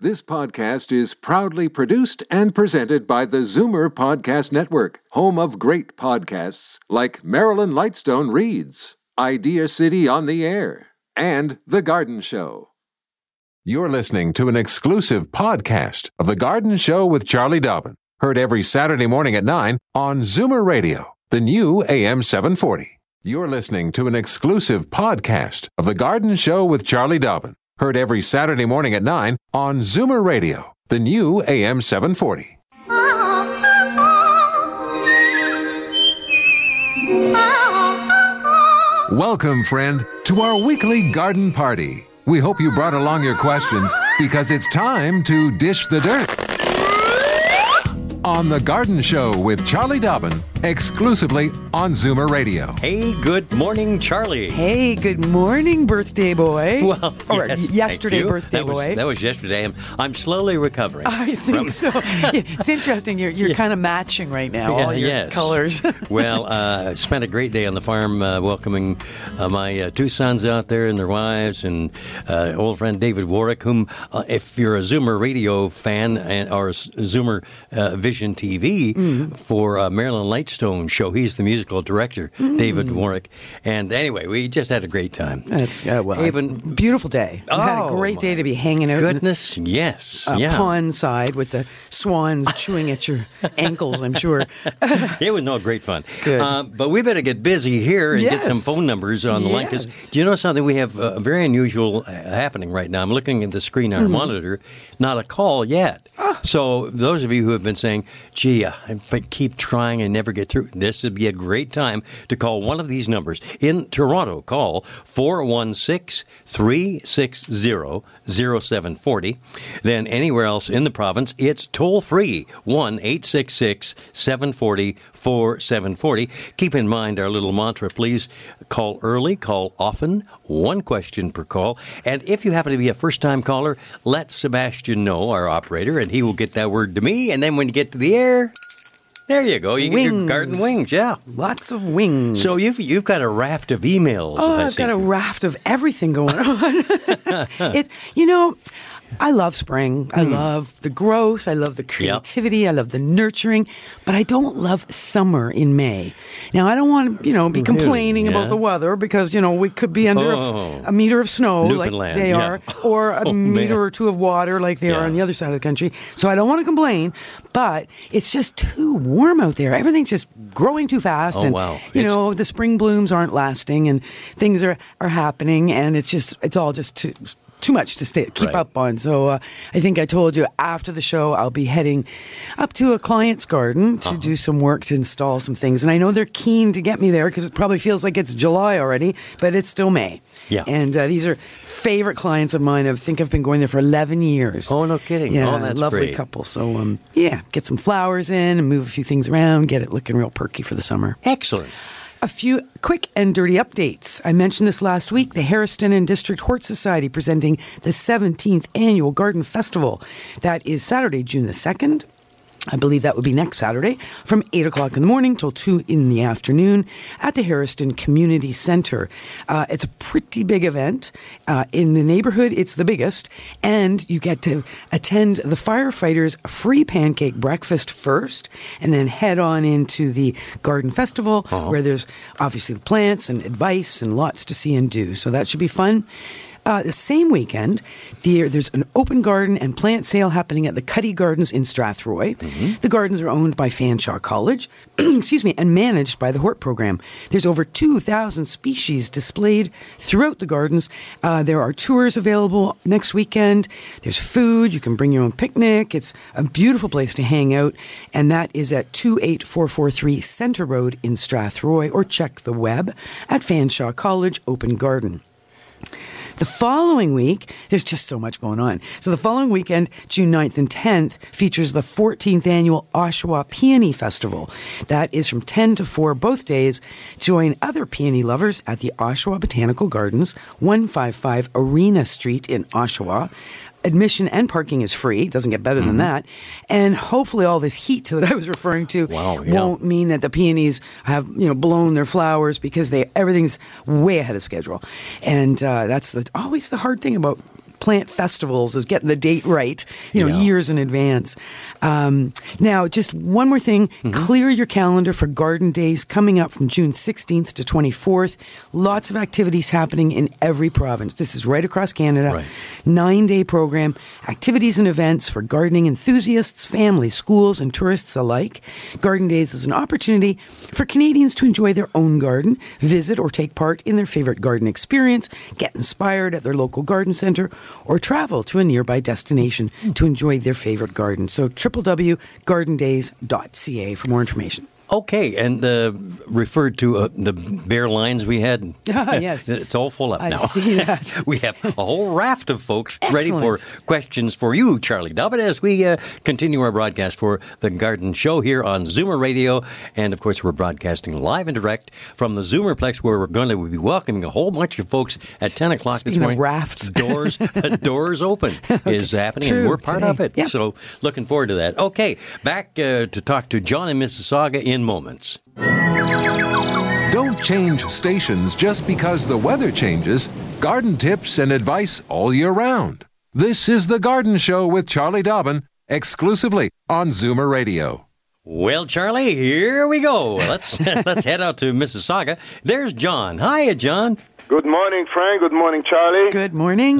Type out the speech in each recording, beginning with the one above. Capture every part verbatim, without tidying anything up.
This podcast is proudly produced and presented by the Zoomer Podcast Network, home of great podcasts like Marilyn Lightstone Reads, Idea City on the Air, and The Garden Show. You're listening to an exclusive podcast of The Garden Show with Charlie Dobbin, heard every Saturday morning at nine on Zoomer Radio, the new A M seven forty. You're listening to an exclusive podcast of The Garden Show with Charlie Dobbin, heard every Saturday morning at nine on Zoomer Radio, the new A M seven forty. Welcome, friend, to our weekly garden party. We hope you brought along your questions because it's time to dish the dirt. On The Garden Show with Charlie Dobbin, exclusively on Zoomer Radio. Hey, good morning, Charlie. Hey, good morning, birthday boy. Well, or yes, yesterday, thank you. birthday that was, boy. That was yesterday. I'm, I'm slowly recovering. I think from... so. It's interesting. You're you're yeah. kind of matching right now, yeah, all your yes. colors. Well, uh, I spent a great day on the farm uh, welcoming uh, my uh, two sons out there and their wives and uh, old friend David Warwick, whom, uh, if you're a Zoomer Radio fan and or a Zoomer uh, Vision T V mm. for uh, Marilyn Lightstone show, he's the musical director, mm. David Warwick. And anyway, we just had a great time. That's uh, well, Even beautiful day. We oh, had a great day to be hanging out. Goodness, in the, yes, uh, yeah. pond side with the swans chewing at your ankles, I'm sure. It was no great fun. Good. Uh, but we better get busy here and yes. get some phone numbers on the yes. line. Because do you know something? We have uh, very unusual uh, happening right now. I'm looking at the screen on our mm-hmm. monitor. Not a call yet. Ah. So those of you who have been saying, gee, I keep trying and never get through, this would be a great time to call one of these numbers. In Toronto, call four one six, three six zero, zero seven four zero. Then anywhere else in the province, it's toll-free, one eight six six, seven four zero, four seven four zero. Keep in mind our little mantra, please call early, call often, one question per call. And if you happen to be a first-time caller, let Sebastian know, our operator, and he will get that word to me. And then when you get to the air... There you go. You wings. get your garden wings, yeah. Lots of wings. So you've you've got a raft of emails. Oh, I I've got a to. raft of everything going on. it, you know, I love spring. I mm. love the growth. I love the creativity. Yep. I love the nurturing. But I don't love summer in May. Now, I don't want to, you know, be complaining really? yeah. about the weather because, you know, we could be under oh. a, a meter of snow like they yeah. are, or a oh, meter man. or two of water like they yeah. are on the other side of the country. So I don't want to complain, but it's just too warm out there. Everything's just growing too fast. Oh, and, wow. you It's... know, the spring blooms aren't lasting and things are, are happening and it's just, it's all just too... too much to stay, keep right. up on. So uh, I think I told you after the show I'll be heading up to a client's garden to uh-huh. do some work to install some things. And I know they're keen to get me there because it probably feels like it's July already, but it's still May. Yeah. And uh, these are favorite clients of mine. I think I've been going there for eleven years. Oh, no kidding. Yeah, oh, that's lovely great. couple. So, um, yeah, get some flowers in and move a few things around, get it looking real perky for the summer. Excellent. A few quick and dirty updates. I mentioned this last week. The Harriston and District Hort Society presenting the seventeenth Annual Garden Festival. That is Saturday, June the second. I believe that would be next Saturday from eight o'clock in the morning till two in the afternoon at the Harriston Community Centre. Uh, it's a pretty big event. Uh, in the neighborhood, it's the biggest. And you get to attend the firefighters' free pancake breakfast first and then head on into the Garden Festival uh-huh. where there's obviously the plants and advice and lots to see and do. So that should be fun. Uh, the same weekend, there, there's an open garden and plant sale happening at the Cuddy Gardens in Strathroy. Mm-hmm. The gardens are owned by Fanshawe College, excuse me, and managed by the Hort Program. There's over two thousand species displayed throughout the gardens. Uh, there are tours available next weekend. There's food. You can bring your own picnic. It's a beautiful place to hang out, and that is at two eight four four three Centre Road in Strathroy, or check the web at Fanshawe College Open Garden. The following week, there's just so much going on. So the following weekend, June ninth and tenth, features the fourteenth Annual Oshawa Peony Festival. That is from ten to four both days. Join other peony lovers at the Oshawa Botanical Gardens, one fifty-five Arena Street in Oshawa. Admission and parking is free. Doesn't get better mm-hmm. than that. And hopefully all this heat that I was referring to wow, yeah. won't mean that the peonies have, you know, blown their flowers because they everything's way ahead of schedule. And uh, that's the, always the hard thing about plant festivals is getting the date right, you know, Yeah. years in advance. Um, now, just one more thing. Mm-hmm. Clear your calendar for Garden Days coming up from June sixteenth to twenty-fourth. Lots of activities happening in every province. This is right across Canada. Right. Nine-day program, activities and events for gardening enthusiasts, families, schools, and tourists alike. Garden Days is an opportunity for Canadians to enjoy their own garden, visit or take part in their favorite garden experience, get inspired at their local garden center, or travel to a nearby destination to enjoy their favorite garden. So w w w dot garden days dot c a for more information. Okay, and uh, referred to uh, the bare lines we had. Ah, yes. It's all full up I now. see that. We have a whole raft of folks ready Excellent. for questions for you, Charlie Dobbin, as we uh, continue our broadcast for the Garden Show here on Zoomer Radio. And, of course, we're broadcasting live and direct from the Zoomerplex, where we're going to be welcoming a whole bunch of folks at ten o'clock Speaking this morning. of rafts. Doors, doors open is happening, True, and we're part today. of it. Yep. So looking forward to that. Okay, back uh, to talk to John in Mississauga in moments. Don't change stations just because the weather changes. Garden tips and advice all year round. This is The Garden Show with Charlie Dobbin, exclusively on Zoomer Radio. Well, Charlie, here we go. Let's let's head out to Mississauga. There's John. Hiya, John. Good morning, Frank. Good morning, Charlie. Good morning.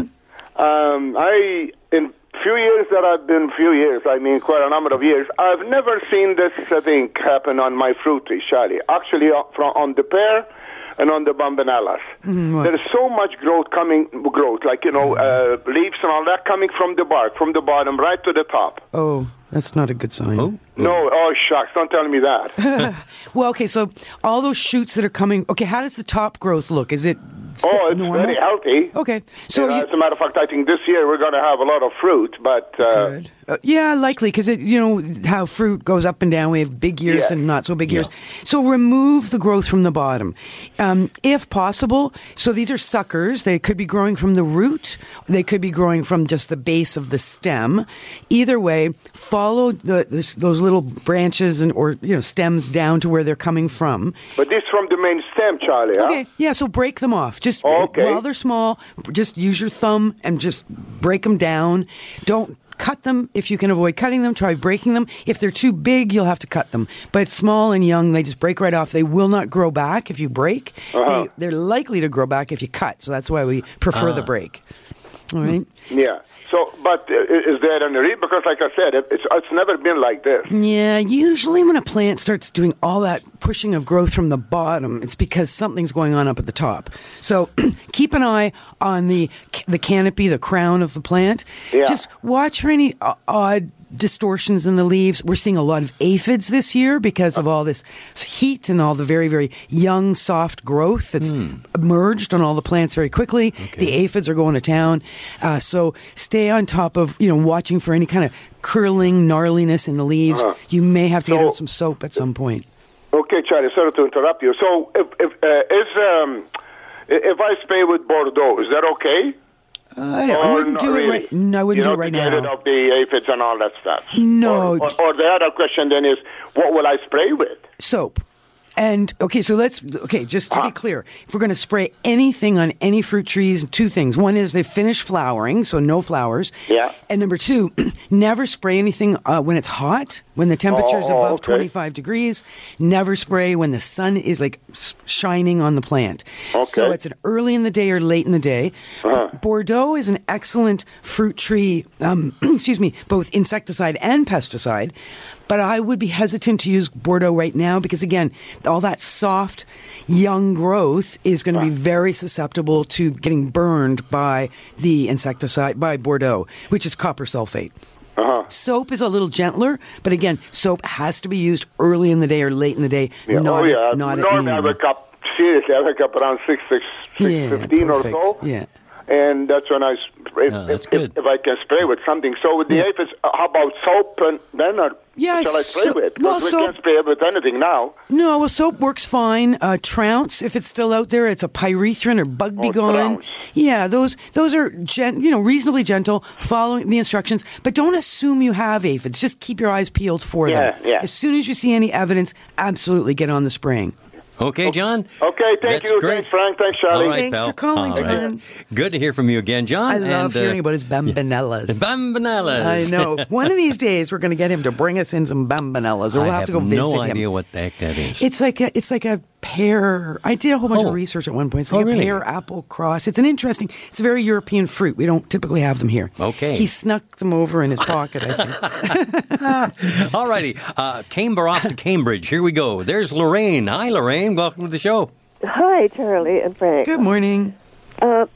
Um, I, in few years that I've been, few years, I mean quite a number of years, I've never seen this uh, thing happen on my fruit tree, Charlie. Actually, uh, from, on the pear and on the bambanellas. Mm-hmm. There is so much growth coming, growth, like, you know, uh, leaves and all that coming from the bark, from the bottom right to the top. Oh, that's not a good sign. Oh, No, oh, shucks, don't tell me that. Well, okay, so all those shoots that are coming, okay, how does the top growth look? Is it Oh, it's normal? very healthy. Okay, so Uh, you, as a matter of fact, I think this year we're going to have a lot of fruit, but... Uh, Good. Uh, yeah, likely, because you know how fruit goes up and down. We have big years Yeah. and not so big years. So remove the growth from the bottom, um, if possible. So these are suckers. They could be growing from the root. They could be growing from just the base of the stem. Either way, follow the this, those little branches and or you know stems down to where they're coming from. But this from the main stem, Charlie, huh? Okay, yeah, so break them off. Just Okay. while they're small, just use your thumb and just break them down. Don't cut them if you can avoid cutting them. Try breaking them. If they're too big, you'll have to cut them. But small and young, they just break right off. They will not grow back if you break. Uh-huh. They, they're likely to grow back if you cut. So that's why we prefer the break. All right? Yeah. So, but uh, is there any reason? Because, like I said, it, it's it's never been like this. Yeah, usually when a plant starts doing all that pushing of growth from the bottom, it's because something's going on up at the top. So keep an eye on the the canopy, the crown of the plant. Yeah. Just watch for any uh, odd distortions in the leaves. We're seeing a lot of aphids this year because of all this heat and all the very, very young, soft growth that's emerged on all the plants very quickly. The aphids are going to town. Uh, so stay on top of, you know, watching for any kind of curling, gnarliness in the leaves. Uh-huh. You may have to get So- out some soap at some point. Okay, Charlie. Sorry to interrupt you. So, if if uh, is um, if I spray with Bordeaux, is that okay? Uh, I Or wouldn't not do it really? right. No, I wouldn't you do know, it right to get rid now. of the aphids and all that stuff. No. Or, or, or the other question then is, what will I spray with? Soap. And okay, so let's okay. Just to be Ah. clear, if we're going to spray anything on any fruit trees, two things: one is they finish flowering, so no flowers. Yeah. And number two, never spray anything uh, when it's hot, when the temperature is Oh, above okay. twenty-five degrees. Never spray when the sun is like s- shining on the plant. So Okay. it's an early in the day or late in the day. Uh-huh. Bordeaux is an excellent fruit tree. Um, excuse me, both insecticide and pesticide. But I would be hesitant to use Bordeaux right now because, again, all that soft, young growth is going to be very susceptible to getting burned by the insecticide, by Bordeaux, which is copper sulfate. Uh-huh. Soap is a little gentler, but again, soap has to be used early in the day or late in the day, Yeah. not, oh, yeah. at, not at Normally I noon. wake up, seriously, I wake up around six, six, six Yeah, fifteen or perfect. so. Yeah. And that's when I, spray, Oh, that's if, good. if, if I can spray with something. So with the Yeah. aphids, uh, how about soap and then or Yeah, shall I spray so- with? well, Because we soap- can't spray with anything now. No, well, soap works fine. Uh, trounce, if it's still out there, it's a pyrethrin or bug be Oh, gone. trounce. Yeah, those those are gen- you know reasonably gentle, following the instructions. But don't assume you have aphids. Just keep your eyes peeled for Yeah, them. yeah. As soon as you see any evidence, absolutely get on the spraying. Okay, John? Okay, thank That's you. great. Thanks, Frank. Thanks, Charlie. All right, Thanks pal. for calling, All right. John. Good to hear from you again, John. I love and, uh, hearing about his bambanellas. Bambanellas. I know. One of these days, we're going to get him to bring us in some bambanellas, or we'll I have, to go visit no him. idea what the heck that is. It's like a, it's like a pear. I did a whole bunch Oh. of research at one point. It's like Oh, a really? pear apple cross. It's an interesting. It's a very European fruit. We don't typically have them here. Okay. He snuck them over in his pocket, I think. All righty. Uh, Canberra off to Cambridge. Here we go. There's Lorraine. Hi, Lorraine. Welcome to the show. Hi, Charlie and Frank. Good morning. Uh,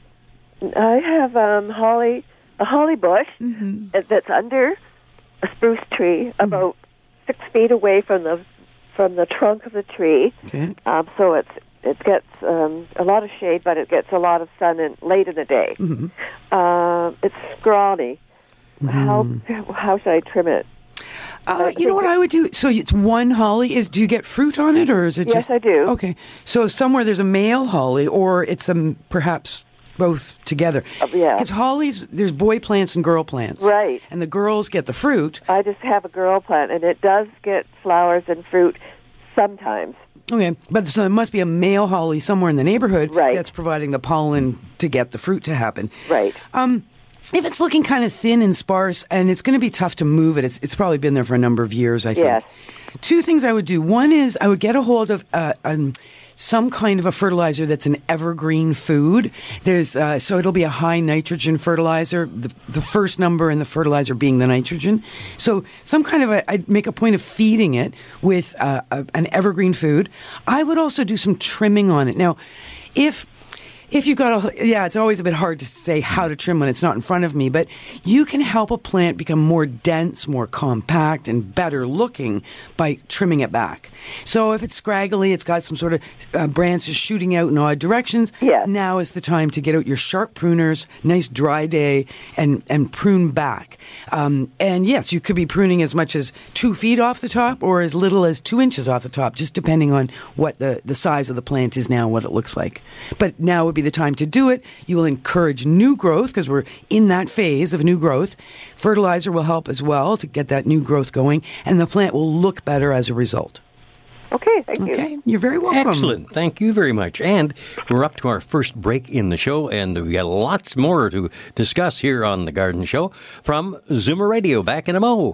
I have um, holly, a holly bush Mm-hmm. that's under a spruce tree, about six feet away from the from the trunk of the tree. Okay. Um, so it's it gets um, a lot of shade, but it gets a lot of sun in, late in the day. Mm-hmm. Uh, it's scrawny. How how should I trim it? Uh, you know what I would do? So it's one holly. Is do you get fruit on it, or is it Yes, just? I do. Okay. So somewhere there's a male holly, or it's um, perhaps both together. Uh, yeah. Because hollies, there's boy plants and girl plants. Right. And the girls get the fruit. I just have a girl plant, and it does get flowers and fruit sometimes. Okay, but so there must be a male holly somewhere in the neighborhood Right. that's providing the pollen to get the fruit to happen. Right. Um, if it's looking kind of thin and sparse, and it's going to be tough to move it, it's, it's probably been there for a number of years, I think. Yes. Two things I would do. One is I would get a hold of uh, um, some kind of a fertilizer that's an evergreen food. There's uh, so it'll be a high nitrogen fertilizer. The, the first number in the fertilizer being the nitrogen. So some kind of a, I'd make a point of feeding it with uh, a, an evergreen food. I would also do some trimming on it. Now, if If you've got a, yeah, it's always a bit hard to say how to trim when it's not in front of me, but you can help a plant become more dense, more compact, and better looking by trimming it back. So if it's scraggly, it's got some sort of uh, branches shooting out in odd directions, Yes. now is the time to get out your sharp pruners, nice dry day, and, and prune back. Um, and yes, you could be pruning as much as two feet off the top or as little as two inches off the top, just depending on what the, the size of the plant is now, what it looks like. But now would be the time to do it. You will encourage new growth because we're in that phase of new growth. Fertilizer will help as well to get that new growth going, and the plant will look better as a result. Okay, thank you. Okay, you're very welcome. Excellent. Thank you very much. And we're up to our first break in the show, and we got lots more to discuss here on The Garden Show from Zoomer Radio. Back in a mo.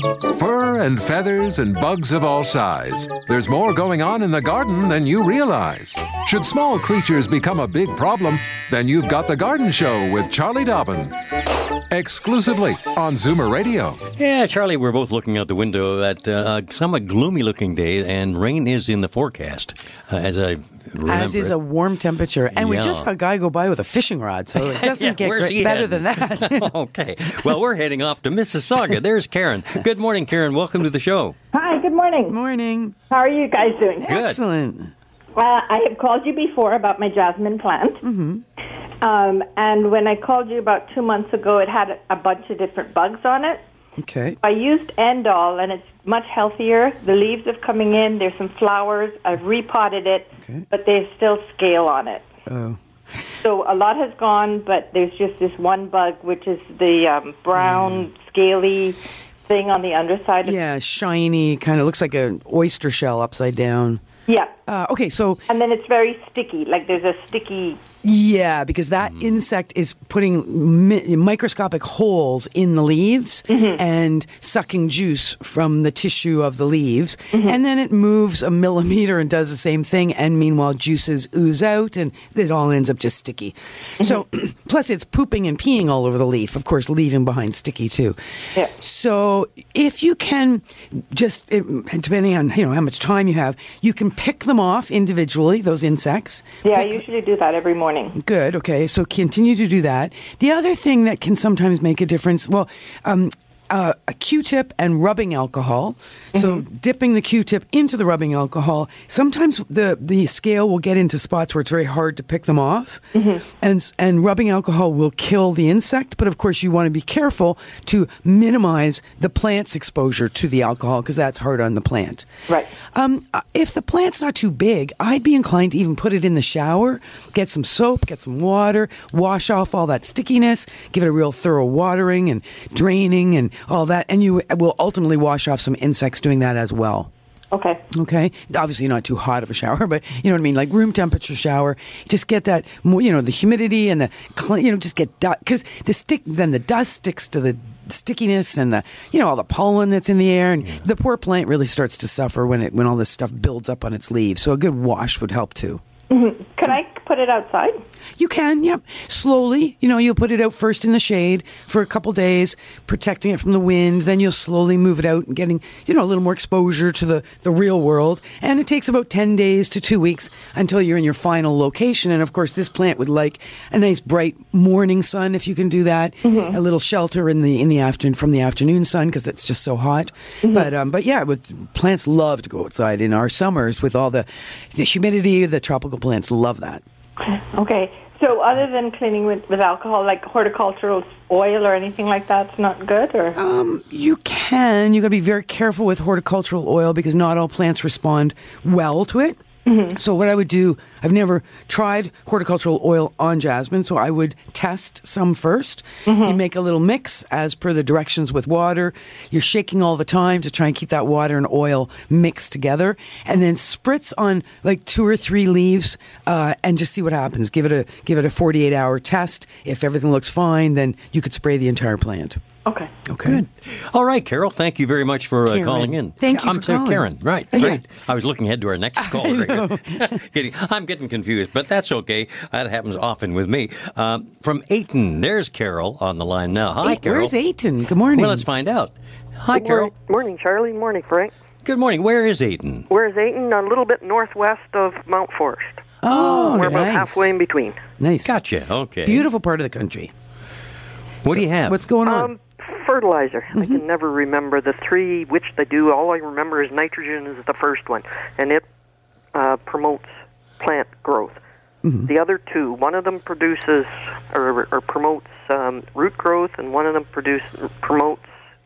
Fur and feathers and bugs of all size. There's more going on in the garden than you realize. Should small creatures become a big problem, then you've got The Garden Show with Charlie Dobbin. Exclusively on Zoomer Radio. Yeah, Charlie, we're both looking out the window at uh, a somewhat gloomy-looking day, and rain is in the forecast, uh, as I remember. As is a warm temperature. And we Yeah. just saw a guy go by with a fishing rod, so it doesn't Yeah, get where's great, he better heading? than that. Okay. Well, we're heading off to Mississauga. There's Karen. Good morning, Karen. Welcome to the show. Hi, good morning. Morning. How are you guys doing? Good. Excellent. Uh, I have called you before about my jasmine plant. Mm-hmm. Um, and when I called you about two months ago, it had a bunch of different bugs on it. Okay. I used Endol, and it's much healthier. The leaves are coming in. There's some flowers. I've repotted it, Okay. but there's still scale on it. Oh. So a lot has gone, but there's just this one bug, which is the um, brown, scaly thing on the underside. Of Yeah, shiny, kind of looks like an oyster shell upside down. Yeah. Uh, okay, so And then it's very sticky. Like there's a sticky... yeah, because that insect is putting mi- microscopic holes in the leaves and sucking juice from the tissue of the leaves, and then it moves a millimeter and does the same thing. And meanwhile, juices ooze out, and it all ends up just sticky. So, plus it's pooping and peeing all over the leaf, of course, leaving behind sticky too. Yeah. So, if you can just it- depending on you know how much time you have, you can pick them off individually. Those insects. Yeah, I Pick- usually do that every morning. Good. Okay. So continue to do that. The other thing that can sometimes make a difference, well, um, uh, a Q-tip and rubbing alcohol. So dipping the Q-tip into the rubbing alcohol. Sometimes the, the scale will get into spots where it's very hard to pick them off, and and rubbing alcohol will kill the insect. But of course, you want to be careful to minimize the plant's exposure to the alcohol because that's hard on the plant. Right. Um, uh, if the plant's not too big, I'd be inclined to even put it in the shower, get some soap, get some water, wash off all that stickiness, give it a real thorough watering and draining and all that, and you will ultimately wash off some insects doing that as well. Okay. Okay. Obviously not too hot of a shower, but you know what I mean? Like room temperature shower. Just get that, more, you know, the humidity and the, cl- you know, just get dust. Because the stick, then the dust sticks to the stickiness and the, you know, all the pollen that's in the air. And yeah. the poor plant really starts to suffer when it, when all this stuff builds up on its leaves. So a good wash would help too. Mm-hmm. Can I put it outside? You can, yep. Slowly, you know, you'll put it out first in the shade for a couple days, protecting it from the wind. Then you'll slowly move it out and getting, you know, a little more exposure to the, the real world. And it takes about ten days to two weeks until you're in your final location. And of course, this plant would like a nice bright morning sun if you can do that. Mm-hmm. A little shelter in the in the afternoon from the afternoon sun because it's just so hot. Mm-hmm. But um, but yeah, with plants love to go outside in our summers with all the, the humidity. The tropical plants love that. Okay. So other than cleaning with, with alcohol, like horticultural oil or anything like that's not good? Or um, you can. You got to be very careful with horticultural oil because not all plants respond well to it. Mm-hmm. So what I would do, I've never tried horticultural oil on jasmine, so I would test some first. Mm-hmm. You make a little mix as per the directions with water. You're shaking all the time to try and keep that water and oil mixed together, and then spritz on like two or three leaves uh, and just see what happens. Give it a give it a forty-eight hour test. If everything looks fine, then you could spray the entire plant. Okay. Okay. Good. All right, Carol, thank you very much for uh, calling in. Thank you I'm for sorry, calling. Karen. Right, Yeah. great. I was looking ahead to our next call. Right getting, I'm getting confused, but that's okay. That happens often with me. Um, from Ayton, there's Carol on the line now. Hi, Hey, Carol. where's Ayton? Good morning. Well, let's find out. Hi, Good Carol. morning. Morning, Charlie. Morning, Frank. Good morning. Where is Ayton? Where's Ayton? A little bit northwest of Mount Forest. Oh, We're nice. about halfway in between. Nice. Gotcha. Okay. Beautiful part of the country. What do you have? What's going on? Um, fertilizer. Mm-hmm. I can never remember the three which they do. All I remember is nitrogen is the first one, and it uh, promotes plant growth. Mm-hmm. The other two, one of them produces or, or promotes um, root growth, and one of them produce, promotes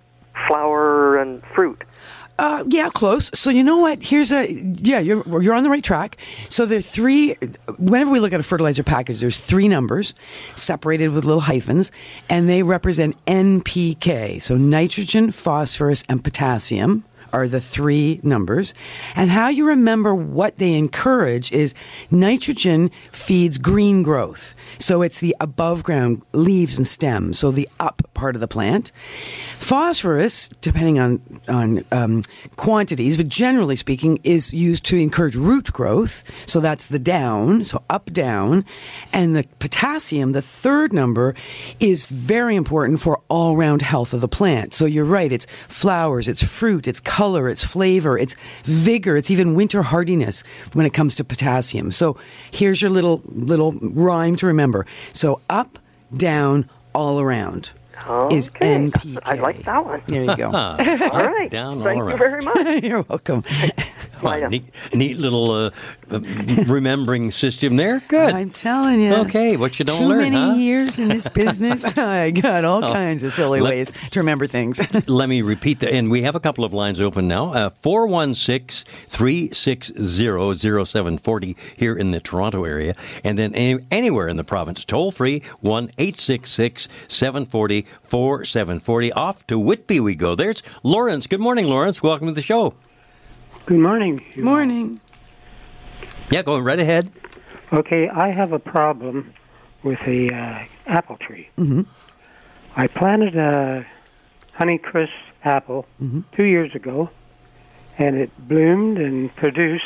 flower and fruit. Uh, yeah, close. So you know what? Here's a yeah. You're you're on the right track. So there are three. Whenever we look at a fertilizer package, there's three numbers separated with little hyphens, and they represent N P K. So nitrogen, phosphorus, and potassium are the three numbers. And how you remember what they encourage is nitrogen feeds green growth. So it's the above ground leaves and stems, so the up part of the plant. Phosphorus, depending on, on um, quantities, but generally speaking, is used to encourage root growth. So that's the down, so up, down. And the potassium, the third number, is very important for all-round health of the plant. So you're right, it's flowers, it's fruit, it's color, it's flavor, it's vigor, it's even winter hardiness when it comes to potassium. So here's your little little rhyme to remember. So up, down, all around. Okay. Is N P K. I like that one. There you go. All right. Down, all Thank around. you very much. You're welcome. Well, neat, neat little uh, uh, remembering system there. Good. I'm telling you. Okay, what you don't Too learn, many huh? years in this business. I got all Oh. kinds of silly Let- ways to remember things. Let me repeat that. And we have a couple of lines open now. Uh, four one six, three six zero, zero seven four zero here in the Toronto area. And then any, anywhere in the province, toll free, one eight six six, seven four zero, four seven four zero. Off to Whitby we go. There's Lawrence. Good morning, Lawrence. Welcome to the show. Good morning. Morning. Yeah, go right ahead. Okay, I have a problem with a uh, apple tree. Mm-hmm. I planted a Honeycrisp apple mm-hmm. two years ago, and it bloomed and produced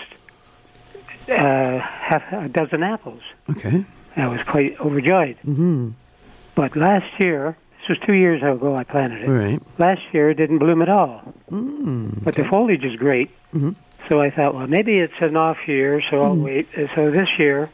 uh, half a dozen apples. Okay. I was quite overjoyed. Mm-hmm. But last year, this was two years ago I planted it. Right. Last year it didn't bloom at all. Mm, But the foliage is great. Mm-hmm. So I thought, well, maybe it's an off year, so I'll Mm. wait. And so this year,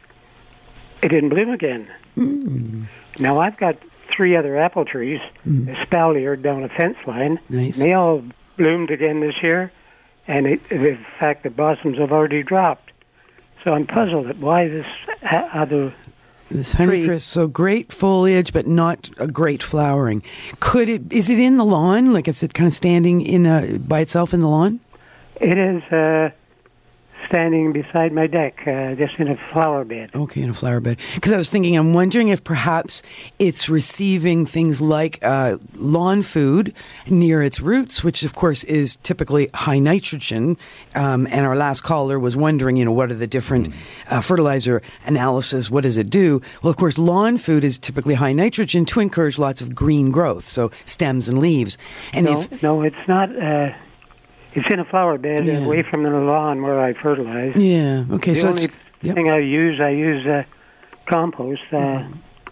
it didn't bloom again. Mm. Now I've got three other apple trees, Mm. espaliered down a fence line. Nice. They all bloomed again this year, and it, in fact, the blossoms have already dropped. So I'm puzzled at why this ha- other This Honeycrisp, so great foliage, but not a great flowering. Could it? Is it in the lawn? Like, is it kind of standing in a, by itself in the lawn? It is uh, standing beside my deck, uh, just in a flower bed. Okay, in a flower bed. Because I was thinking, I'm wondering if perhaps it's receiving things like uh, lawn food near its roots, which of course is typically high nitrogen. Um, and our last caller was wondering, you know, what are the different uh, fertilizer analysis? What does it do? Well, of course, lawn food is typically high nitrogen to encourage lots of green growth, so stems and leaves. And no, if no, it's not. Uh, it's in a flower bed, Yeah. away from the lawn where I fertilize. yeah, okay, The so only it's yep. thing I use, I use uh, compost. Uh,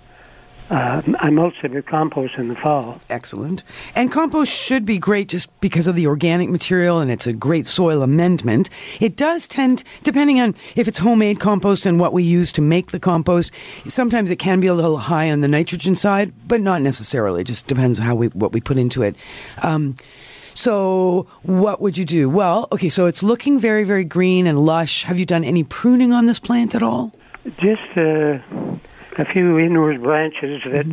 uh, I mulch it with compost in the fall. Excellent. And compost should be great just because of the organic material, and it's a great soil amendment. It does tend, depending on if it's homemade compost and what we use to make the compost, sometimes it can be a little high on the nitrogen side, but not necessarily. It just depends how we what we put into it. Um, so what would you do? Well, okay, so it's looking very, very green and lush. Have you done any pruning on this plant at all? Just uh, a few inward branches that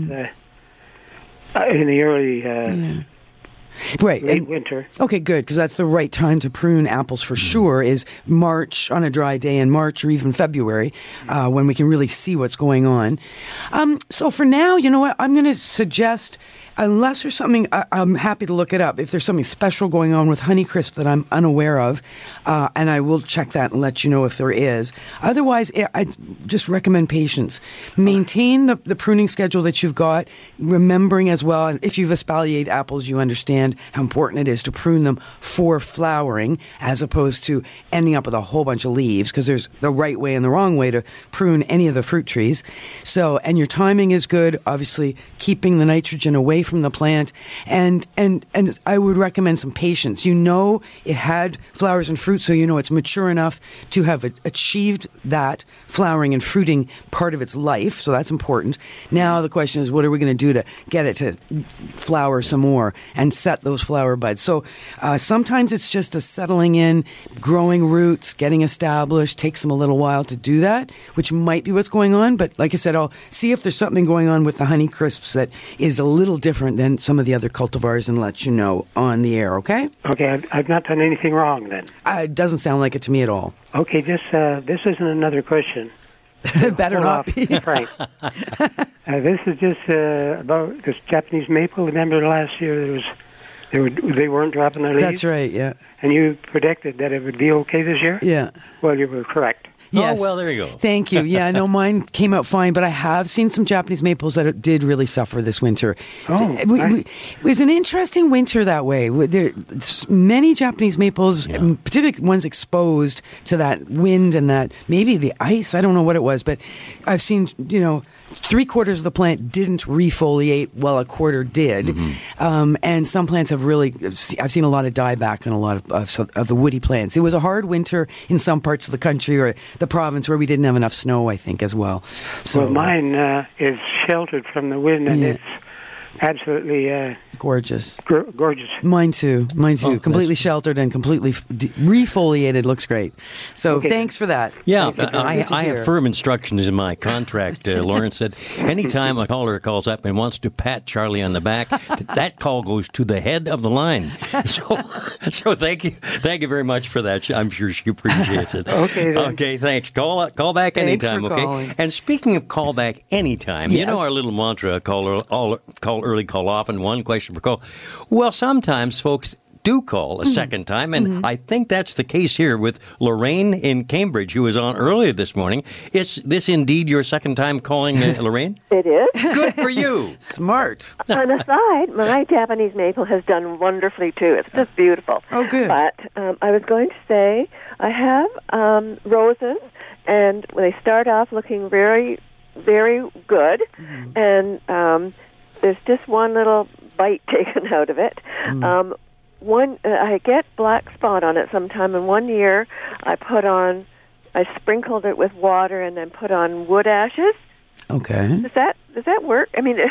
Mm-hmm. uh, in the early uh, Yeah. Right. late and- winter. Okay, good, because that's the right time to prune apples for sure, is March, on a dry day in March or even February, uh, when we can really see what's going on. Um, so for now, you know what, I'm going to suggest, unless there's something, I, I'm happy to look it up, if there's something special going on with Honeycrisp that I'm unaware of, uh, and I will check that and let you know if there is. Otherwise, I I just recommend patience. Maintain the, the pruning schedule that you've got, remembering as well, if you've espaliate apples, you understand how important it is to prune them for flowering as opposed to ending up with a whole bunch of leaves, because there's the right way and the wrong way to prune any of the fruit trees. So, and your timing is good, obviously keeping the nitrogen away from the plant, and and and I would recommend some patience. You know it had flowers and fruit, so you know it's mature enough to have a- achieved that flowering and fruiting part of its life, so that's important. Now the question is, what are we going to do to get it to flower some more and set those flower buds? So uh, sometimes it's just a settling in, growing roots, getting established. Takes them a little while to do that, which might be what's going on. But like I said, I'll see if there's something going on with the Honeycrisps that is a little different than some of the other cultivars and let you know on the air, okay? Okay, I've, I've not done anything wrong then. Uh, it doesn't sound like it to me at all. Okay, just uh, this isn't another question. Better Hold not off, be. Frank. uh, this is just uh, about this Japanese maple. Remember last year there was they were they weren't dropping their leaves. That's right, yeah. And you predicted that it would be okay this year. Yeah. Well, you were correct. Yes. Oh, well, there you go. Thank you. Yeah, no, mine came out fine, but I have seen some Japanese maples that did really suffer this winter. Oh, So, we, nice. we, it was an interesting winter that way. There, many Japanese maples, Yeah. um, particularly ones exposed to that wind and that maybe the ice. I don't know what it was, but I've seen, you know, three quarters of the plant didn't refoliate, while a quarter did. Mm-hmm. Um, and some plants have really, I've seen a lot of dieback on a lot of, of, of the woody plants. It was a hard winter in some parts of the country or the province where we didn't have enough snow, I think, as well. So Well, mine uh, is sheltered from the wind, and Yeah. it's absolutely uh, gorgeous. gor- gorgeous. Mine too. Mine too. Oh, completely that's- sheltered and completely f- de- refoliated. Looks great. So Okay. thanks for that. Yeah, Thank you. I, Good to I hear. have firm instructions in my contract. Uh, Lawrence said, anytime a caller calls up and wants to pat Charlie on the back, th- that call goes to the head of the line. So, so thank you, thank you very much for that. I'm sure she appreciates it. Okay, then. okay, thanks. Call call back Thanks anytime. for Okay. calling. And speaking of call back anytime, you Yes. know our little mantra: call early, all, call early, call often. One question per call. Well, sometimes folks do call a second time, and I think that's the case here with Lorraine in Cambridge, who was on earlier this morning. Is this indeed your second time calling, uh, Lorraine? It is. Good for you. Smart. On a side, my Japanese maple has done wonderfully too. It's just beautiful. Oh, good. But um, I was going to say I have um, roses, and they start off looking very, very good, Mm-hmm. and um, there's just one little bite taken out of it. Mm. Um, one, uh, I get black spot on it sometime, and one year I put on, I sprinkled it with water and then put on wood ashes. Okay. Does that does that work? I mean,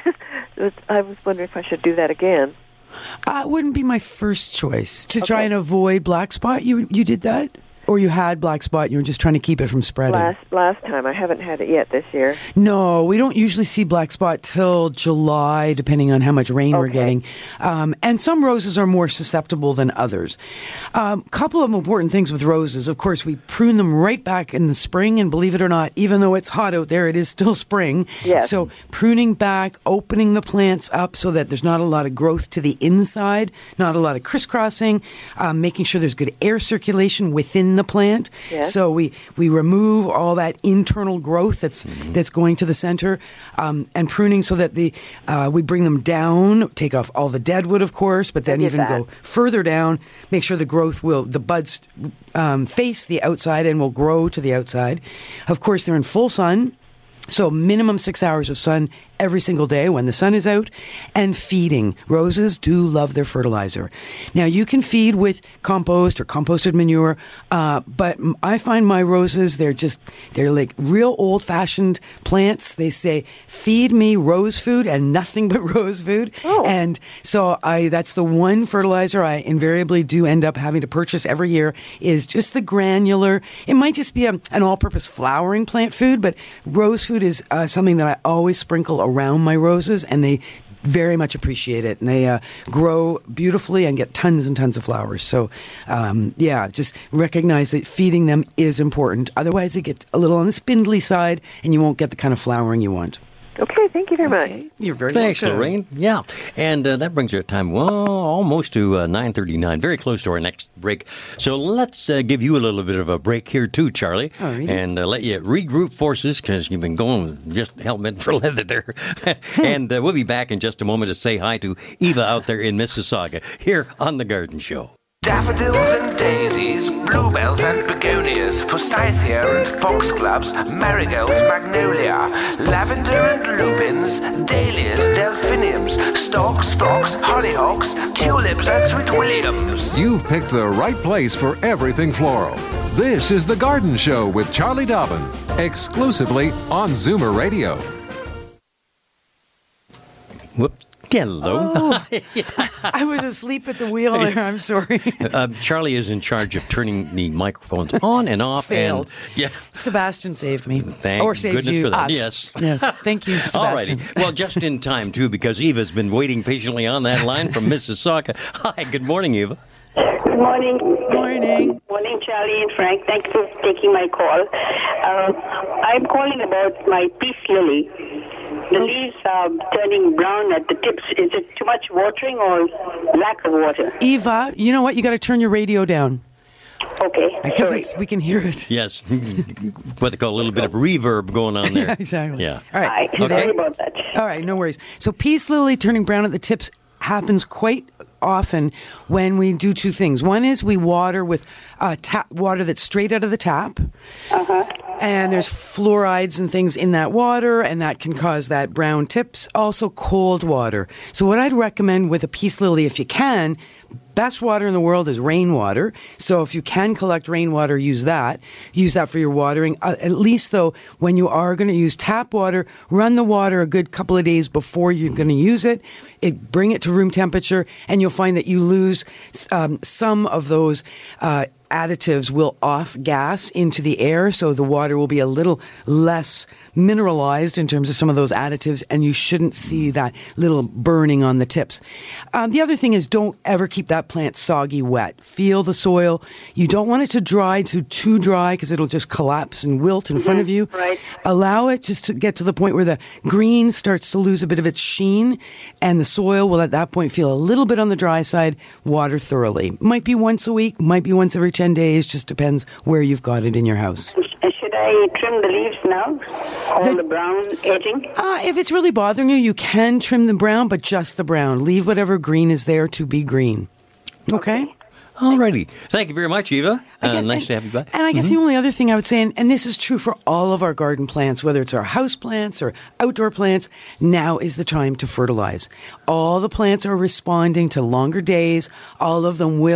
I was wondering if I should do that again. Uh, it wouldn't be my first choice to try and avoid black spot. You you did that? Or you had black spot and you were just trying to keep it from spreading? Last last time. I haven't had it yet this year. No, we don't usually see black spot till July, depending on how much rain Okay. we're getting. Um, and some roses are more susceptible than others. A um, couple of important things with roses. Of course, we prune them right back in the spring, and believe it or not, even though it's hot out there, it is still spring. Yes. So pruning back, opening the plants up so that there's not a lot of growth to the inside, not a lot of crisscrossing, um, making sure there's good air circulation within the plant. Yes. So we, we remove all that internal growth that's that's going to the center, um, and pruning so that the uh, we bring them down, take off all the dead wood, of course, but then did even that. go further down, make sure the growth will, the buds um, face the outside and will grow to the outside. Of course, they're in full sun. So minimum six hours of sun every single day when the sun is out, and feeding. Roses do love their fertilizer. Now, you can feed with compost or composted manure, uh, but m- I find my roses, they're just, they're like real old-fashioned plants. They say, feed me rose food and nothing but rose food. Oh. And so I that's the one fertilizer I invariably do end up having to purchase every year, is just the granular. It might just be a, an all-purpose flowering plant food, but rose food is uh, something that I always sprinkle around my roses, and they very much appreciate it, and they uh, grow beautifully and get tons and tons of flowers. So, um, yeah, just recognize that feeding them is important. Otherwise, they get a little on the spindly side, and you won't get the kind of flowering you want. Okay, thank you very Okay. much. You're very Thanks, welcome. Lorraine. Yeah, and uh, that brings our time well almost to uh, nine thirty-nine, very close to our next break. So let's uh, give you a little bit of a break here too, Charlie, All right. and uh, let you regroup forces because you've been going just hell-bent for leather there. And uh, we'll be back in just a moment to say hi to Eva out there in Mississauga here on The Garden Show. Daffodils and daisies, bluebells and begonias, forsythia and foxgloves, marigolds, magnolia, lavender and lupins, dahlias, delphiniums, stalks, phlox, hollyhocks, tulips and sweet williams. You've picked the right place for everything floral. This is The Garden Show with Charlie Dobbin, exclusively on Zoomer Radio. Whoops. Hello. Oh, I was asleep at the wheel there. I'm sorry. uh, Charlie is in charge of turning the microphones on and off. Failed. And, yeah. Sebastian saved me. Thank or saved goodness you. for that. Us. Yes. Yes. Thank you, Sebastian. Alrighty. Well, just in time, too, because Eva's been waiting patiently on that line from Mississauga. Hi, good morning, Eva. Good morning. Morning. Morning, Charlie and Frank. Thank you for taking my call. Uh, I'm calling about my peace lily. The leaves are turning brown at the tips. Is it too much watering or lack of water? Eva, you know what? You got to turn your radio down. Okay. Because sorry. it's we can hear it. Yes. What they call a little bit of reverb going on there. Yeah, exactly. Yeah. All right. Hi. You there? Sorry about that. All right, no worries. So peace lily turning brown at the tips happens quite often when we do two things. One is we water with uh, tap water that's straight out of the tap. Uh-huh. And there's fluorides and things in that water, and that can cause that brown tips. Also, cold water. So what I'd recommend with a peace lily, if you can, best water in the world is rainwater. So if you can collect rainwater, use that. Use that for your watering. Uh, at least, though, when you are going to use tap water, run the water a good couple of days before you're going to use it. It bring it to room temperature, and you'll find that you lose um, some of those uh, additives will off gas into the air, so the water will be a little less mineralized in terms of some of those additives, and you shouldn't see that little burning on the tips. Um, the other thing is don't ever keep that plant soggy wet. Feel the soil. You don't want it to dry to too dry because it'll just collapse and wilt in mm-hmm. front of you. Right. Allow it just to get to the point where the green starts to lose a bit of its sheen, and the soil will at that point feel a little bit on the dry side. Water thoroughly. Might be once a week, might be once every ten days, just depends where you've got it in your house. And should I trim the leaves now? All the, the brown edging? Uh, if it's really bothering you, you can trim the brown, but just the brown. Leave whatever green is there to be green. Okay? okay. Alrighty. Thank you very much, Eva. Uh, guess, nice and, to have you back. And I guess mm-hmm. the only other thing I would say, and, and this is true for all of our garden plants, whether it's our house plants or outdoor plants, now is the time to fertilize. All the plants are responding to longer days. All of them will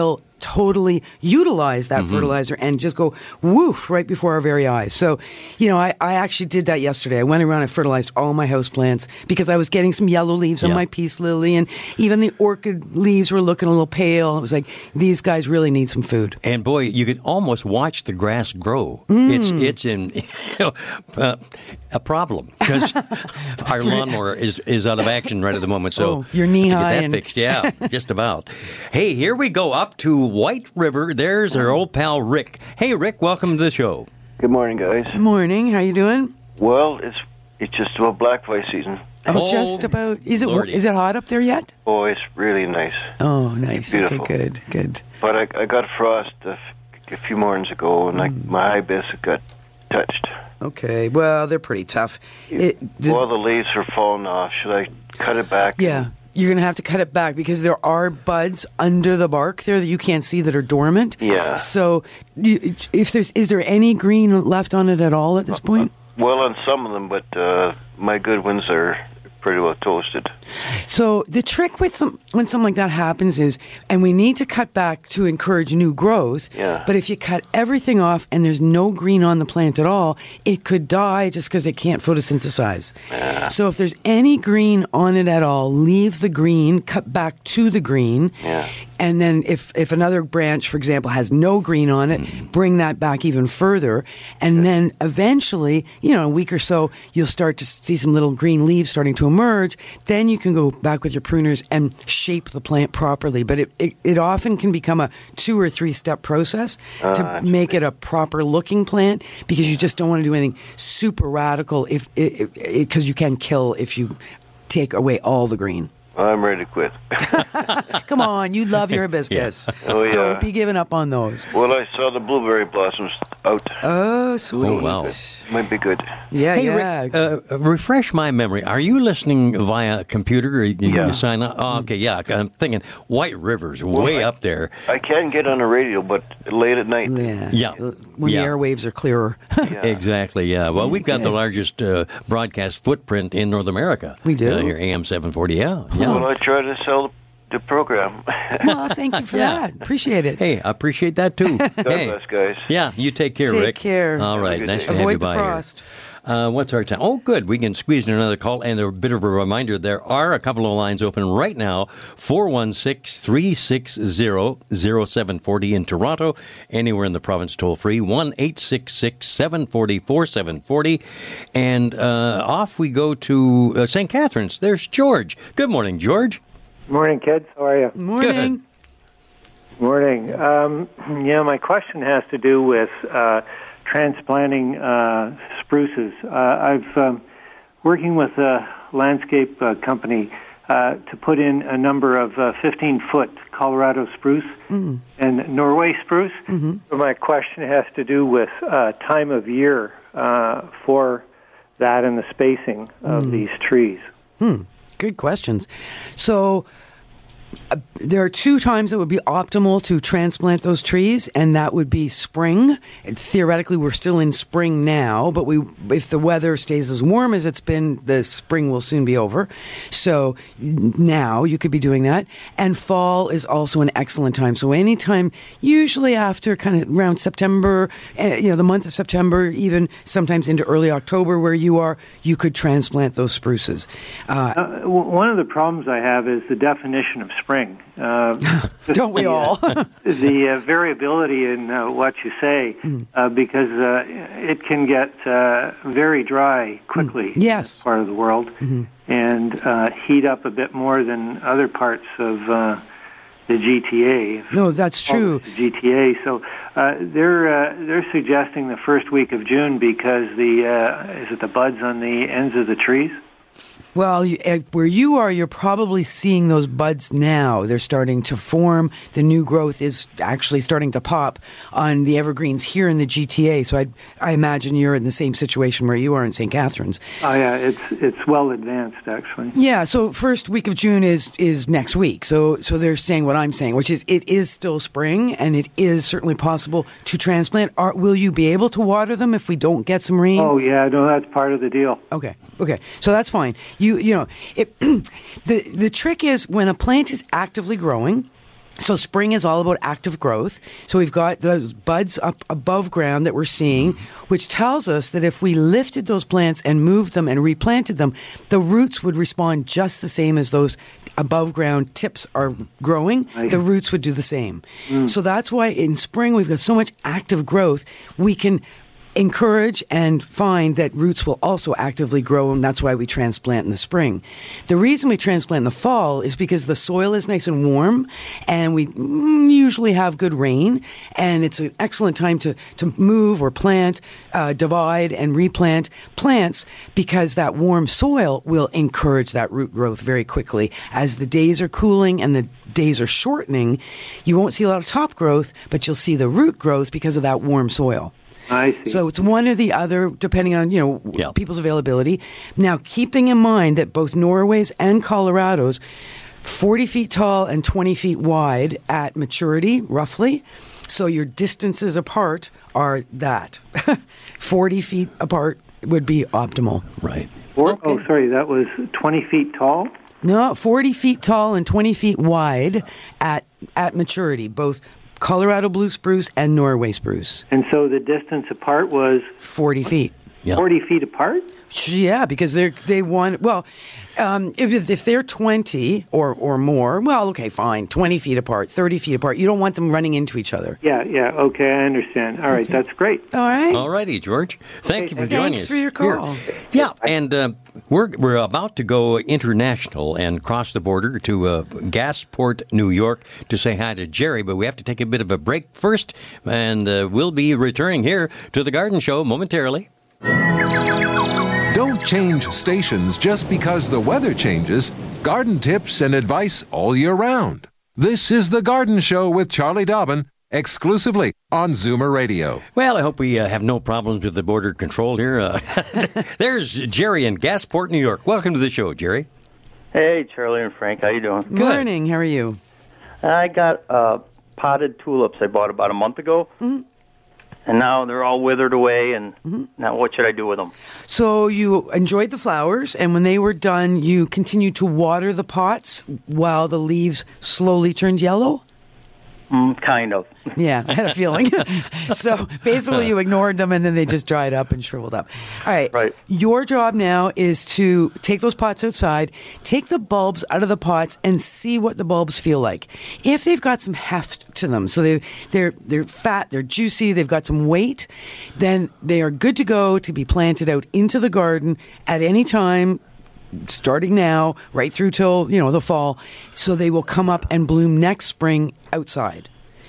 totally utilize that Mm-hmm. fertilizer and just go woof right before our very eyes. So, you know, I, I actually did that yesterday. I went around and fertilized all my houseplants because I was getting some yellow leaves on Yeah. my peace lily, and even the orchid leaves were looking a little pale. It was like, these guys really need some food. And boy, you can almost watch the grass grow. Mm. It's it's in you know, uh, a problem because our lawnmower is, is out of action right at the moment. So Oh, you're knee to get high that and- fixed. Yeah, just about. Hey, here we go up to White River. There's our old pal Rick. Hey, Rick, welcome to the show. Good morning, guys. Morning. How you doing? Well, it's it's just about blackfly season. Oh, Oh, just about. Is it Lordy. is it hot up there yet? Oh, it's really nice. Oh, nice. Okay, Beautiful. good, good. But I, I got frost a, f- a few mornings ago, and like my hibiscus got touched. Okay, well, they're pretty tough. It, the- All the leaves are falling off. Should I cut it back? yeah, you're going to have to cut it back because there are buds under the bark there that you can't see that are dormant. Yeah. So, you, if there's is there any green left on it at all at this point? Well, on some of them, but uh, my good ones are pretty well toasted. So the trick with some when something like that happens is, and we need to cut back to encourage new growth. Yeah. But if you cut everything off and there's no green on the plant at all, it could die just because it can't photosynthesize. Yeah. So if there's any green on it at all, leave the green, cut back to the green. Yeah. And then if, if another branch, for example, has no green on it, bring that back even further. And then eventually, you know, a week or so, you'll start to see some little green leaves starting to emerge. Then you can go back with your pruners and shape the plant properly. But it, it, it often can become a two or three step process to Ah, make it a proper looking plant because you just don't want to do anything super radical if because you can kill if you take away all the green. I'm ready to quit. Come on, you love your hibiscus. Oh, yeah. Don't be giving up on those. Well, I saw the blueberry blossoms out. Oh, sweet. Oh, wow. Might be good. Yeah, Hey, yeah. Rick, uh, refresh my memory. Are you listening via computer? Or you, Yeah. you sign up? Oh, okay, yeah. I'm thinking White River's way I- up there. I can get on the radio, but late at night. yeah. Yeah. When Yeah. the airwaves are clearer. Yeah. Exactly, yeah. Well, we've got the Okay. largest uh, broadcast footprint in North America. We do? Uh, here, A M seven forty, yeah. yeah. Well, I try to sell the program. Well, thank you for Yeah. that. Appreciate it. Hey, I appreciate that, too. God hey. bless, guys. Yeah, you take care, Take Rick. care. All Have a right, good nice day. to have Avoid you the by frost. here. Uh, what's our time? Oh, good. We can squeeze in another call. And a bit of a reminder, there are a couple of lines open right now. four one six, three six zero, zero seven four zero in Toronto. Anywhere in the province, toll free. one eight six six, seven four zero, four seven four zero. And uh, off we go to uh, Saint Catharines. There's George. Good morning, George. Morning, kids. How are you? Morning. Morning. Um, yeah, my question has to do with uh, transplanting uh, spruces. Uh, I've um, working with a landscape uh, company uh, to put in a number of uh, fifteen-foot Colorado spruce Mm. and Norway spruce. Mm-hmm. So my question has to do with uh, time of year uh, for that and the spacing of Mm. these trees. Hmm. Good questions. So uh, there are two times that would be optimal to transplant those trees, and that would be spring. And theoretically, we're still in spring now, but we, if the weather stays as warm as it's been, the spring will soon be over. So now you could be doing that. And fall is also an excellent time. So anytime, usually after kind of around September, uh, you know, the month of September, even sometimes into early October where you are, you could transplant those spruces. Uh, Uh, w- one of the problems I have is the definition of spring. Uh, Don't we the, all? uh, the uh, variability in uh, what you say, uh, because uh, it can get uh, very dry quickly Yes. in this part of the world, and uh, heat up a bit more than other parts of uh, the G T A. No, that's true. The G T A. So uh, they're uh, they're suggesting the first week of June because the uh, is it the buds on the ends of the trees? Well, you, uh, where you are, you're probably seeing those buds now. They're starting to form. The new growth is actually starting to pop on the evergreens here in the G T A. So I, I imagine you're in the same situation where you are in Saint Catharines. Oh yeah, it's it's well advanced actually. Yeah. So first week of June is is next week. So so they're saying what I'm saying, which is it is still spring and it is certainly possible to transplant. Are, will you be able to water them if we don't get some rain? Oh yeah, no, that's part of the deal. Okay. Okay. So that's fine. You you know, it, the the trick is when a plant is actively growing, So spring is all about active growth. So we've got those buds up above ground that we're seeing, which tells us that if we lifted those plants and moved them and replanted them, the roots would respond just the same as those above ground tips are growing. The roots would do the same. Mm. So that's why in spring we've got so much active growth. We can encourage and find that roots will also actively grow, and that's why we transplant in the spring. The reason we transplant in the fall is because the soil is nice and warm, and we usually have good rain, and it's an excellent time to, to move or plant, uh, divide and replant plants, because that warm soil will encourage that root growth very quickly. As the days are cooling and the days are shortening, you won't see a lot of top growth, but you'll see the root growth because of that warm soil. I see. So it's one or the other, depending on, you know, yep. people's availability. Now, keeping in mind that both Norway's and Colorado's, forty feet tall and twenty feet wide at maturity, roughly. So your distances apart are that. forty feet apart would be optimal. Right. Or, okay. Oh, sorry, that was twenty feet tall? No, forty feet tall and twenty feet wide at at maturity, both Colorado blue spruce and Norway spruce. And so the distance apart was? forty feet. Yeah. forty feet apart? Yeah, because they they want, well, um, if, if they're twenty or, or more, well, okay, fine, twenty feet apart, thirty feet apart. You don't want them running into each other. Yeah, yeah, okay, I understand. All right, okay. That's great. All right. All righty, George. Thank okay, you for joining thanks us. Thanks for your call. Here. Yeah, and uh, we're we're about to go international and cross the border to uh, Gasport, New York, to say hi to Jerry, but we have to take a bit of a break first, and uh, we'll be returning here to the Garden Show momentarily. Don't change stations just because the weather changes. Garden tips and advice all year round. This is The Garden Show with Charlie Dobbin, exclusively on Zoomer Radio. Well, I hope we uh, have no problems with the border control here. Uh, there's Jerry in Gasport, New York. Welcome to the show, Jerry. Hey, Charlie and Frank. How you doing? Good morning. How are you? I got uh, potted tulips I bought about a month ago. Mm-hmm. And now they're all withered away, and mm-hmm. now what should I do with them? So you enjoyed the flowers, and when they were done, you continued to water the pots while the leaves slowly turned yellow? Mm, kind of. Yeah, I had a feeling. So basically you ignored them, and then they just dried up and shriveled up. All right. Right. Your job now is to take those pots outside, take the bulbs out of the pots, and see what the bulbs feel like. If they've got some heft to them, so they they're they're fat, they're juicy, they've got some weight, then they are good to go to be planted out into the garden at any time, starting now, right through till, you know, the fall, so they will come up and bloom next spring outside.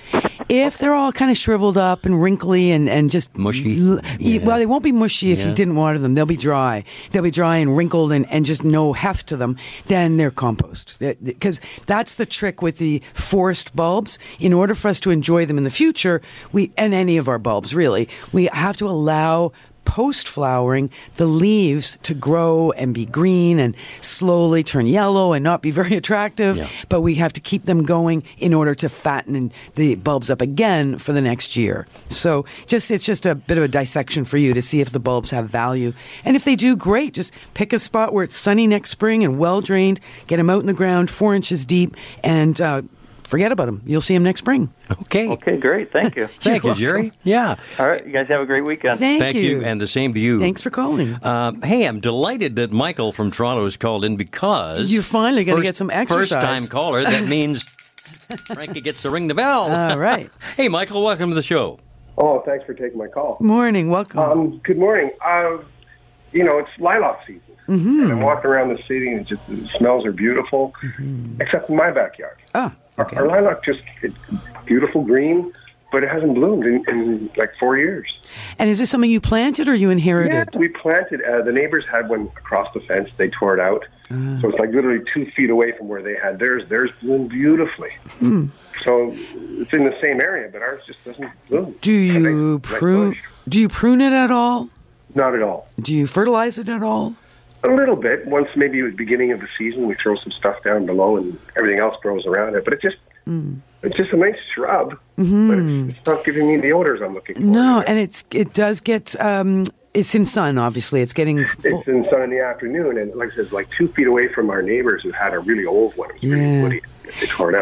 If they're all kind of shriveled up and wrinkly and, and just mushy, l- yeah. well, they won't be mushy if yeah. you didn't water them. They'll be dry. They'll be dry and wrinkled and, and just no heft to them. Then they're compost. Because that's the trick with the forest bulbs. In order for us to enjoy them in the future, we and any of our bulbs really, we have to allow post-flowering, the leaves to grow and be green and slowly turn yellow and not be very attractive, yeah. but we have to keep them going in order to fatten the bulbs up again for the next year. So just it's just a bit of a dissection for you to see if the bulbs have value. And if they do, great. Just pick a spot where it's sunny next spring and well-drained, get them out in the ground four inches deep, and uh, forget about them. You'll see them next spring. Okay. Okay, great. Thank you. Thank you, Jerry. Yeah. All right. You guys have a great weekend. Thank, Thank you. you. And the same to you. Thanks for calling. Um, hey, I'm delighted that Michael from Toronto has called in because you're finally going to get some exercise. First-time caller. That means Frankie gets to ring the bell. All right. Hey, Michael, welcome to the show. Oh, thanks for taking my call. Morning. Welcome. Um, good morning. Uh, you know, it's lilac season. Mm-hmm. And I'm walking around the city, and it just the smells are beautiful, mm-hmm. except in my backyard. Ah, okay. Our, our lilac just it's beautiful green, but it hasn't bloomed in, in like four years. And is this something you planted or you inherited? Yeah, we planted. Uh, the neighbors had one across the fence. They tore it out, uh. so it's like literally two feet away from where they had theirs. Theirs bloomed beautifully. Mm. So it's in the same area, but ours just doesn't bloom. Do you prune? Do you prune it at all? Not at all. Do you fertilize it at all? A little bit. Once maybe at the beginning of the season, we throw some stuff down below, and everything else grows around it. But it just mm. it's just a nice shrub, mm-hmm. but it's, it's not giving me the odors I'm looking for. No, and it's it does get um, it's in sun. Obviously, it's getting full. It's in sun in the afternoon, and like I said, it's like two feet away from our neighbors who had a really old one. It was yeah. really woody. They tore it out.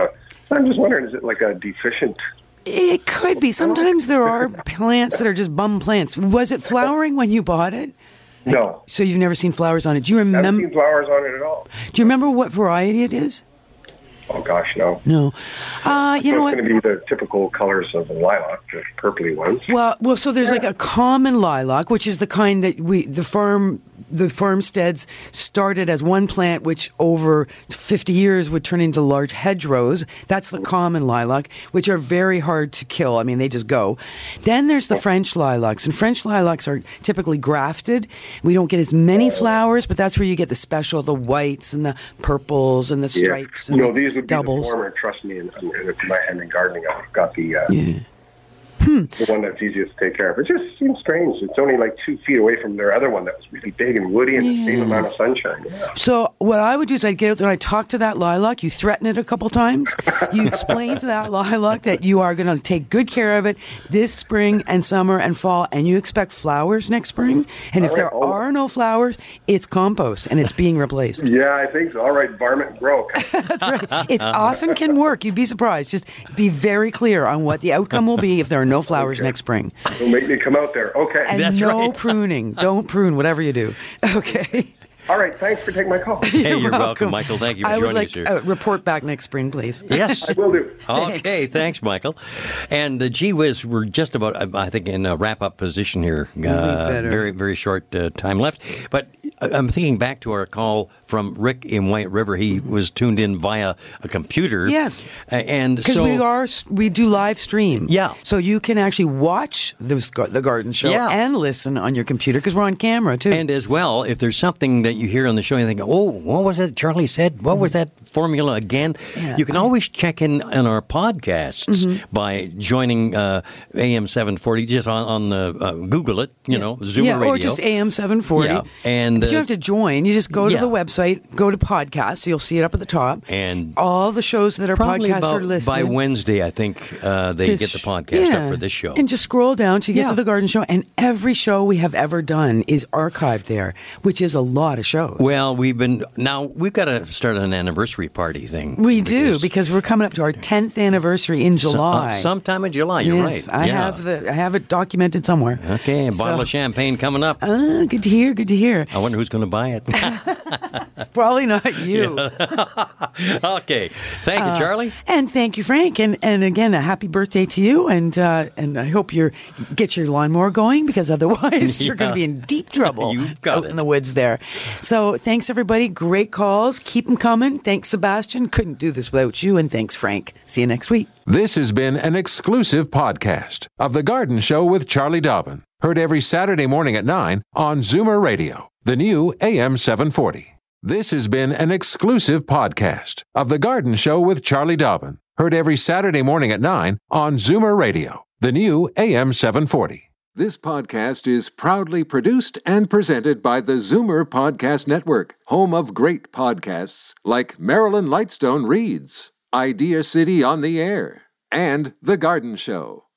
I'm just wondering, is it like a deficient? It could be. Sometimes there are plants that are just bum plants. Was it flowering when you bought it? No. So you've never seen flowers on it. Do you I haven't remember? seen flowers on it at all. Do you remember what variety it is? Oh, gosh, no. No. Uh, you so know it's what? going to be the typical colors of the lilac, the purpley ones. Well, well, so there's like a common lilac, which is the kind that we, the farm, the farmsteads started as one plant, which over fifty years would turn into large hedgerows. That's the common lilac, which are very hard to kill. I mean, they just go. Then there's the French lilacs, and French lilacs are typically grafted. We don't get as many flowers, but that's where you get the special, the whites and the purples and the stripes. Yeah. And No, the these would doubles. be the former. Trust me, in, in, in my hand in gardening, I've got the uh, Yeah. the one that's easiest to take care of. It just seems strange. It's only like two feet away from their other one that was really big and woody and the same amount of sunshine. Yeah. So what I would do is I'd get out there and I'd talk to that lilac. You threaten it a couple times. You explain to that lilac that you are going to take good care of it this spring and summer and fall, and you expect flowers next spring. And if All right, there oh. are no flowers, it's compost and it's being replaced. Yeah, I think so. All right, varmint and grow. That's right. It often can work. You'd be surprised. Just be very clear on what the outcome will be if there are no flowers Okay. next spring. Don't make me come out there. Okay. And That's no right. pruning. Don't prune, whatever you do. Okay. All right, thanks for taking my call. Hey, you're welcome, Michael. Thank you for I would joining like us here. a report back next spring, please. Yes. I will do. Okay, thanks, Michael. And uh, gee whiz, we're just about, I I think, in a wrap-up position here. Uh, better. very, very short uh, time left. But I- I'm thinking back to our call from Rick in White River. He was tuned in via a computer. Yes. Uh, and Because so we are, we do live stream. Yeah. So you can actually watch the, the garden show Yeah. and listen on your computer because we're on camera too. And as well, if there's something that you hear on the show, you think, oh, what was it Charlie said? What was that formula again? Yeah. You can always check in on our podcasts Mm-hmm. by joining uh, A M seven forty, just on, on the, uh, Google it, you know, Zoomer yeah, Radio. or just A M seven forty. Yeah. And, but you uh, don't have to join. You just go to yeah. the website, go to podcasts. You'll see it up at the top. And all the shows that are probably podcast about are listed. by Wednesday, I think uh, they This- get the podcast yeah. up for this show. And just scroll down to get Yeah. to the garden show. And every show we have ever done is archived there, which is a lot of shows. Well, we've been now we've got to start an anniversary party thing. we do, because we're coming up to our tenth anniversary in So- uh, July. sometime in July. You're yes, right. I Yeah. have the I have it documented somewhere. Okay, a bottle So- of champagne coming up. Ah, good to hear. Good to hear. I wonder who's going to buy it. Probably not you. Okay, thank you, Uh, Charlie. And thank you, Frank. And and again, a happy birthday to you. And uh, and I hope you get your lawnmower going, because otherwise you're going to be in deep trouble You got out it. in the woods there. So thanks, everybody. Great calls. Keep them coming. Thanks, Sebastian. Couldn't do this without you. And thanks, Frank. See you next week. This has been an exclusive podcast of The Garden Show with Charlie Dobbin. Heard every Saturday morning at nine on Zoomer Radio, the new A M seven forty. This has been an exclusive podcast of The Garden Show with Charlie Dobbin. Heard every Saturday morning at nine on Zoomer Radio, the new A M seven forty. This podcast is proudly produced and presented by the Zoomer Podcast Network, home of great podcasts like Marilyn Lightstone Reads, Idea City on the Air, and The Garden Show.